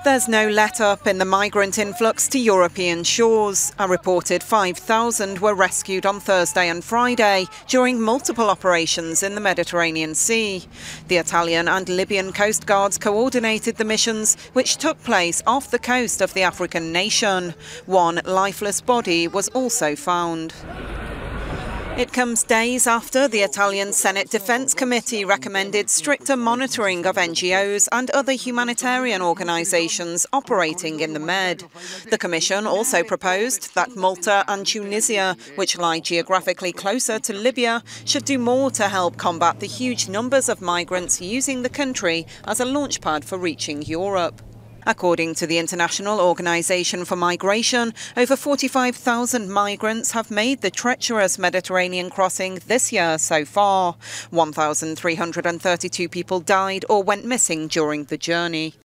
There's no let-up in the migrant influx to European shores. A reported 5,000 were rescued on Thursday and Friday during multiple operations in the Mediterranean Sea. The Italian and Libyan coast guards coordinated the missions, which took place off the coast of the African nation. One lifeless body was also found. It comes days after the Italian Senate Defence Committee recommended stricter monitoring of NGOs and other humanitarian organisations operating in the Med. The Commission also proposed that Malta and Tunisia, which lie geographically closer to Libya, should do more to help combat the huge numbers of migrants using the country as a launchpad for reaching Europe. According to the International Organization for Migration, over 45,000 migrants have made the treacherous Mediterranean crossing this year so far. 1,332 people died or went missing during the journey.